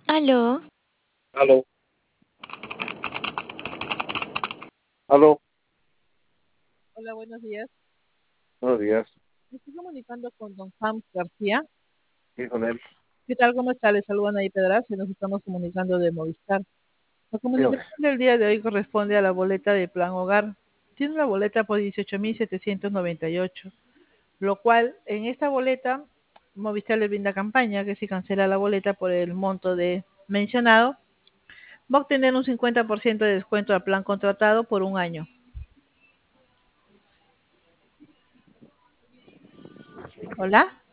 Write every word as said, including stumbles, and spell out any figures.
Aló, Aló, aló, Hola, buenos días. buenos días, Me estoy comunicando con don Ham García. sí, con él, ¿Qué tal? ¿Cómo está? Le saludan ahí Pedraza. Nos estamos comunicando de Movistar. La dígame. comunicación del día de hoy corresponde a la boleta de Plan Hogar. Tiene una boleta por dieciocho mil setecientos noventa y ocho, lo cual en esta boleta Movistar le brinda campaña que si cancela la boleta por el monto de mencionado, va a obtener un cincuenta por ciento de descuento al plan contratado por un año. Hola.